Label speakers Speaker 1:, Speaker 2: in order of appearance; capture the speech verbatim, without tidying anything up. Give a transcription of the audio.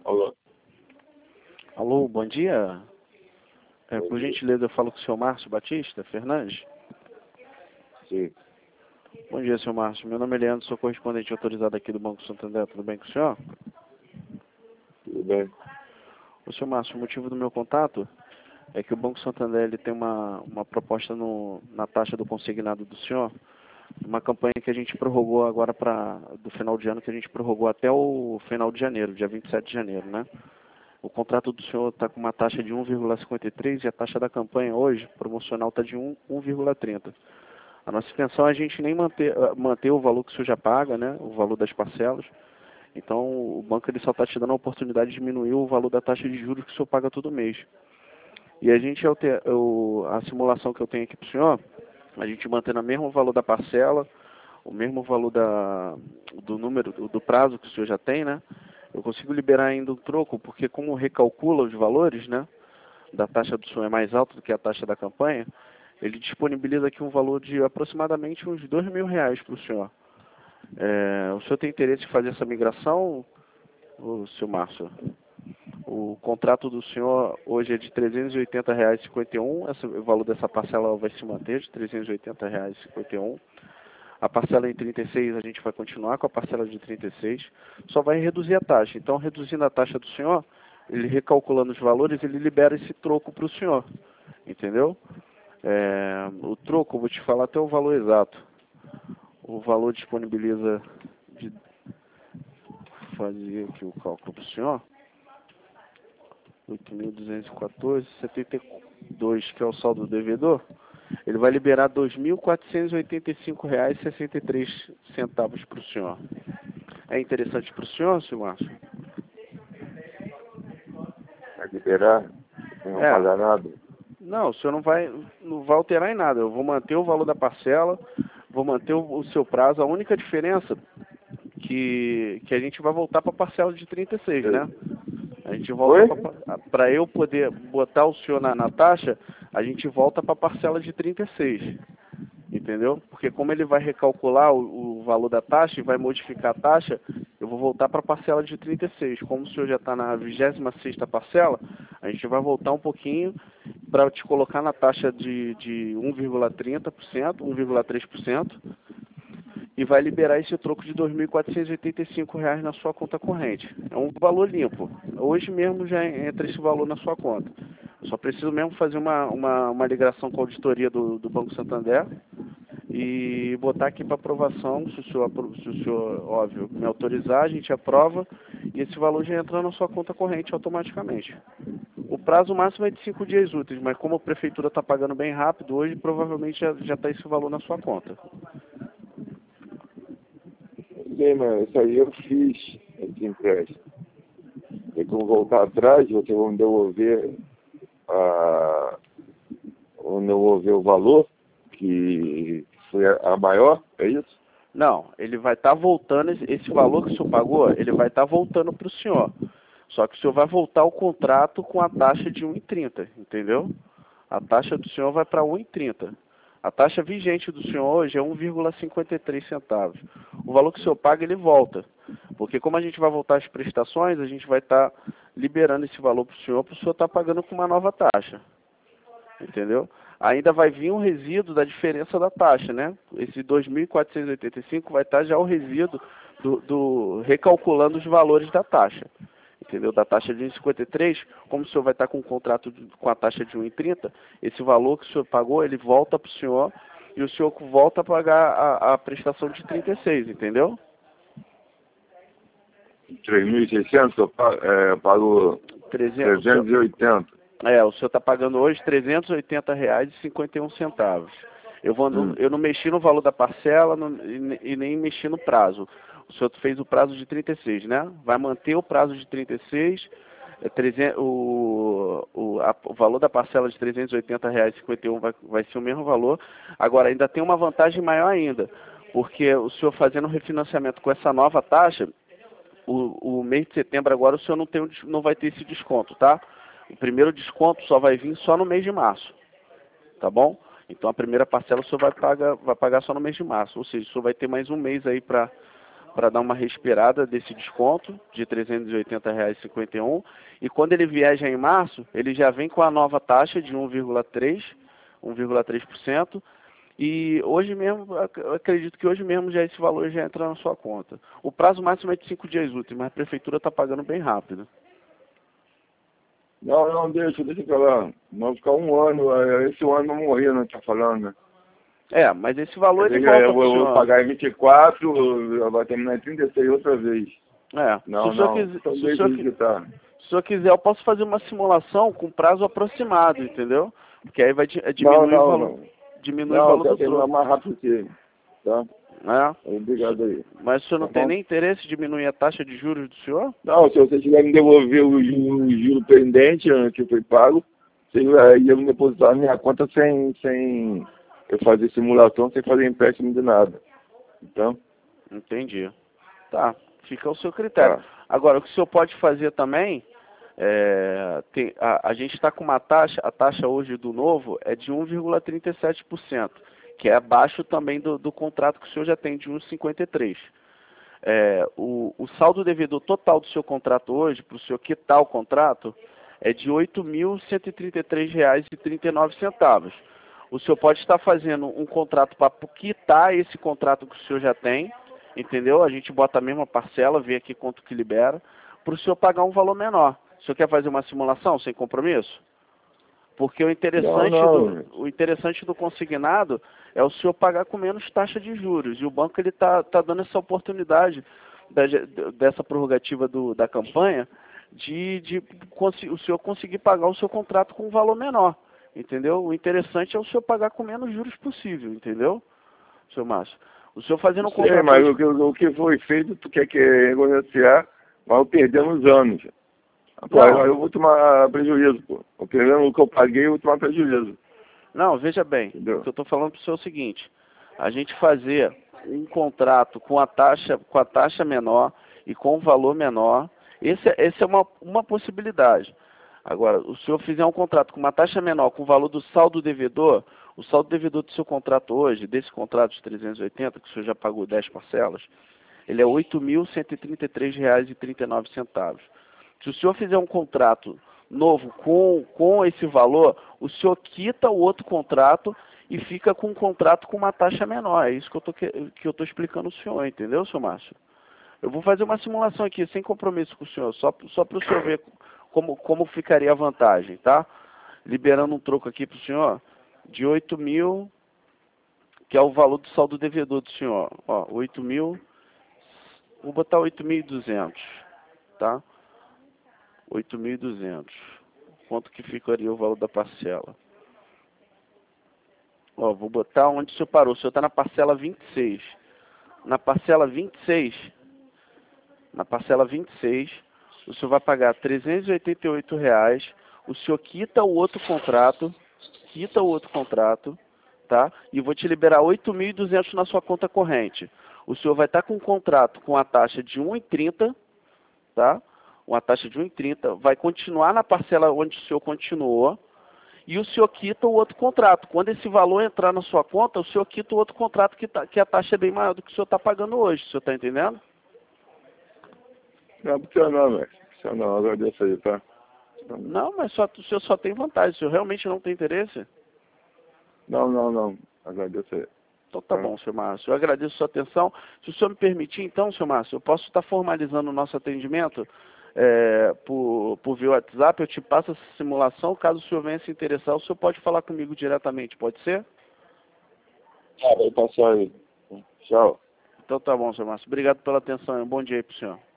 Speaker 1: Alô?
Speaker 2: Alô, bom dia. É, por gentileza, eu falo com o senhor Márcio Batista Fernandes.
Speaker 1: Sim,
Speaker 2: Bom dia, senhor Márcio. Meu nome é Leandro, sou correspondente autorizado aqui do Banco Santander. Tudo bem com o senhor?
Speaker 1: tudo bem.
Speaker 2: O senhor Márcio, o motivo do meu contato é que o Banco Santander ele tem uma, uma proposta no, na taxa do consignado do senhor, uma campanha que a gente prorrogou agora para do final de ano, que a gente prorrogou até o final de janeiro, dia vinte e sete de janeiro, né? O contrato do senhor está com uma taxa de um vírgula cinquenta e três e a taxa da campanha hoje, promocional, está de um vírgula trinta. A nossa intenção é a gente nem manter, manter o valor que o senhor já paga, né? O valor das parcelas. Então, o banco ele só está te dando a oportunidade de diminuir o valor da taxa de juros que o senhor paga todo mês. E a gente, eu, a simulação que eu tenho aqui para o senhor, a gente mantendo o mesmo valor da parcela, o mesmo valor da, do número, do, do prazo que o senhor já tem, né? Eu consigo liberar ainda o troco, porque como recalcula os valores, né? Da taxa do senhor é mais alta do que a taxa da campanha, ele disponibiliza aqui um valor de aproximadamente uns dois mil reais para o senhor. É, o senhor tem interesse em fazer essa migração, o senhor Márcio? O contrato do senhor hoje é de trezentos e oitenta reais e cinquenta e um, esse, o valor dessa parcela vai se manter de trezentos e oitenta reais e cinquenta e um. A parcela em trinta e seis a gente vai continuar com a parcela de trinta e seis, só vai reduzir a taxa. Então, reduzindo a taxa do senhor, ele recalculando os valores, ele libera esse troco para o senhor, entendeu? É, o troco, vou te falar até o valor exato. O valor disponibiliza de fazer aqui o cálculo para o senhor. oito mil duzentos e quatorze vírgula setenta e dois, que é o saldo do devedor. Ele vai liberar dois mil quatrocentos e oitenta e cinco reais e sessenta e três centavos para o senhor. É interessante para o senhor, senhor Márcio?
Speaker 1: Vai liberar? Sem não
Speaker 2: É.
Speaker 1: pagar nada?
Speaker 2: Não, o senhor não vai, não vai alterar em nada. Eu vou manter o valor da parcela, vou manter o, o seu prazo. A única diferença que, que a gente vai voltar para a parcela de trinta e seis, né? A gente volta para eu poder botar o senhor na, na taxa, a gente volta para a parcela de trinta e seis. Entendeu? Porque como ele vai recalcular o, o valor da taxa e vai modificar a taxa, eu vou voltar para a parcela de trinta e seis. Como o senhor já está na vigésima sexta parcela, a gente vai voltar um pouquinho para te colocar na taxa de, de um vírgula trinta por cento, um vírgula três por cento, e vai liberar esse troco de dois mil quatrocentos e oitenta e cinco reais na sua conta corrente. É um valor limpo. Hoje mesmo já entra esse valor na sua conta. Eu só preciso mesmo fazer uma, uma, uma ligação com a auditoria do, do Banco Santander e botar aqui para aprovação. Se o, senhor, se o senhor, óbvio, me autorizar, a gente aprova e esse valor já entra na sua conta corrente automaticamente. O prazo máximo é de cinco dias úteis, mas como a prefeitura está pagando bem rápido, hoje provavelmente já está esse valor na sua conta.
Speaker 1: Bem, mas isso aí eu fiz esse empréstimo. Tem como voltar atrás, vocês vão devolver, a, vão devolver o valor, que foi a, a maior, é isso?
Speaker 2: Não, ele vai estar tá voltando, esse valor que o senhor pagou, ele vai estar tá voltando para o senhor. Só que o senhor vai voltar ao contrato com a taxa de um vírgula trinta, entendeu? A taxa do senhor vai para um vírgula trinta. A taxa vigente do senhor hoje é um vírgula cinquenta e três centavos. O valor que o senhor paga, ele volta. Porque como a gente vai voltar as prestações, a gente vai estar tá liberando esse valor para o senhor, para o senhor estar tá pagando com uma nova taxa. Entendeu? Ainda vai vir um resíduo da diferença da taxa, né? Esse dois mil quatrocentos e oitenta e cinco vai estar já o resíduo do, do recalculando os valores da taxa. Entendeu? Da taxa de um vírgula cinquenta e três, como o senhor vai estar com um contrato de, com a taxa de um vírgula trinta, esse valor que o senhor pagou, ele volta para o senhor e o senhor volta a pagar a, a prestação de trinta e seis, entendeu?
Speaker 1: três mil e seiscentos eu pago, é, eu pago trezentos e oitenta.
Speaker 2: É, o senhor está pagando hoje trezentos e oitenta reais e cinquenta e um centavos. Eu, vou, hum. eu não mexi no valor da parcela não, e, e nem mexi no prazo. O senhor fez o prazo de trinta e seis, né? Vai manter o prazo de trinta e seis, é, trezentos, o, o, a, o valor da parcela de trezentos e oitenta reais e cinquenta e um vai, vai ser o mesmo valor. Agora, ainda tem uma vantagem maior ainda, porque o senhor fazendo o refinanciamento com essa nova taxa, o, o mês de setembro agora o senhor não, tem, não vai ter esse desconto, tá? O primeiro desconto só vai vir só no mês de março, tá bom? Então a primeira parcela o senhor vai pagar, vai pagar só no mês de março, ou seja, o senhor vai ter mais um mês aí para para dar uma respirada desse desconto de trezentos e oitenta reais e cinquenta e um. E quando ele viaja em março, ele já vem com a nova taxa de um vírgula três por cento. E hoje mesmo, eu acredito que hoje mesmo já esse valor já entra na sua conta. O prazo máximo é de cinco dias úteis, mas a prefeitura está pagando bem rápido.
Speaker 1: Não, não, deixa, deixa pra lá. Nós ficar um ano, é, esse ano não morrer, não tá falando, né?
Speaker 2: É, mas esse valor ele
Speaker 1: Eu,
Speaker 2: volta
Speaker 1: eu
Speaker 2: pro
Speaker 1: vou,
Speaker 2: senhor.
Speaker 1: vou pagar em vinte e quatro, vai terminar em trinta e seis outra vez.
Speaker 2: É,
Speaker 1: Não,
Speaker 2: se o senhor
Speaker 1: não,
Speaker 2: quiser,
Speaker 1: então
Speaker 2: se o
Speaker 1: deixa
Speaker 2: senhor,
Speaker 1: ele que tá.
Speaker 2: se o senhor quiser, eu posso fazer uma simulação com prazo aproximado, entendeu? Porque aí vai di-
Speaker 1: Não,
Speaker 2: diminuir o
Speaker 1: não,
Speaker 2: valor,
Speaker 1: não.
Speaker 2: diminui o
Speaker 1: Não, eu
Speaker 2: valor
Speaker 1: quero
Speaker 2: do
Speaker 1: terminar
Speaker 2: troco,
Speaker 1: mais rápido que ele, tá?
Speaker 2: né?
Speaker 1: Obrigado aí.
Speaker 2: Mas o senhor
Speaker 1: Tá
Speaker 2: não tem
Speaker 1: bom?
Speaker 2: nem interesse em diminuir a taxa de juros do senhor?
Speaker 1: Não, se você tiver me devolver o, ju- o juro pendente eh, que foi pago, você eh, ia me depositar na minha conta sem, sem eu fazer simulação, sem fazer empréstimo de nada. Então,
Speaker 2: Entendi. Tá, fica ao seu critério.
Speaker 1: tá.
Speaker 2: Agora, o que o senhor pode fazer também, é, tem, a, a gente está com uma taxa, a taxa hoje do novo é de um vírgula trinta e sete por cento, que é abaixo também do, do contrato que o senhor já tem de um vírgula cinquenta e três por cento. É, o, o saldo devedor total do seu contrato hoje, para o senhor quitar o contrato, é de oito mil cento e trinta e três reais e trinta e nove centavos. O senhor pode estar fazendo um contrato para quitar esse contrato que o senhor já tem, entendeu? A gente bota a mesma parcela, vê aqui quanto que libera, para o senhor pagar um valor menor. O senhor quer fazer uma simulação sem compromisso? Porque o
Speaker 1: Não,
Speaker 2: interessante,
Speaker 1: não.
Speaker 2: do, o interessante do consignado é o senhor pagar com menos taxa de juros. E o banco ele está tá dando essa oportunidade, da, dessa prerrogativa do, da campanha, de, de o senhor conseguir pagar o seu contrato com um valor menor. Entendeu? O interessante é o senhor pagar com menos juros possível, entendeu, seu Márcio? O senhor fazendo um
Speaker 1: Sei,
Speaker 2: contrato...
Speaker 1: mas o que, o que foi feito, tu quer que negociar, mas eu perdemos anos. Pô,
Speaker 2: Não,
Speaker 1: eu vou tomar prejuízo, pô. O que eu, o que eu paguei, eu vou tomar prejuízo.
Speaker 2: não, veja bem,
Speaker 1: Entendeu?
Speaker 2: o que eu estou falando para o senhor é o seguinte, a gente fazer um contrato com a taxa, com a taxa menor e com o valor menor, esse, é- esse é uma, uma possibilidade. Agora, o senhor fizer um contrato com uma taxa menor, com o valor do saldo devedor, o saldo devedor do seu contrato hoje, desse contrato de trezentos e oitenta, que o senhor já pagou dez parcelas, ele é oito mil cento e trinta e três reais e trinta e nove centavos. Se o senhor fizer um contrato novo com, com esse valor, o senhor quita o outro contrato e fica com um contrato com uma taxa menor. É isso que eu tô, que, que eu estou explicando ao senhor, entendeu, senhor Márcio? Eu vou fazer uma simulação aqui, sem compromisso com o senhor, só, só para o senhor ver como, como ficaria a vantagem, tá? Liberando um troco aqui para o senhor de oito mil, que é o valor do saldo devedor do senhor. Ó, oito mil, vou botar oito mil e duzentos, tá? oito mil e duzentos. Quanto que ficaria o valor da parcela? Ó, vou botar onde o senhor parou. O senhor está na parcela vinte e seis. Na parcela vinte e seis, na parcela vinte e seis, o senhor vai pagar trezentos e oitenta e oito reais. O senhor quita o outro contrato, quita o outro contrato, tá? E vou te liberar oito mil e duzentos na sua conta corrente. O senhor vai estar com um contrato com a taxa de um vírgula trinta, tá? Uma taxa de um vírgula trinta, vai continuar na parcela onde o senhor continuou, e o senhor quita o outro contrato. Quando esse valor entrar na sua conta, o senhor quita o outro contrato que, tá, que a taxa é bem maior do que o senhor está pagando hoje. O senhor está entendendo?
Speaker 1: Não, precisa não, velho. Precisa não, agradeço aí, tá?
Speaker 2: Não, mas só, o senhor só tem vantagem. O senhor realmente não tem interesse?
Speaker 1: Não, não, não. Agradeço aí.
Speaker 2: Então tá bom, senhor Márcio. Eu agradeço a sua atenção. Se o senhor me permitir, então, senhor Márcio, eu posso estar formalizando o nosso atendimento é, por, por via WhatsApp. Eu te passo essa simulação. Caso o senhor venha se interessar, o senhor pode falar comigo diretamente. Pode ser?
Speaker 1: Ah, vai passar aí. Tchau.
Speaker 2: Então tá bom, senhor Márcio. Obrigado pela atenção e um bom dia aí pro senhor.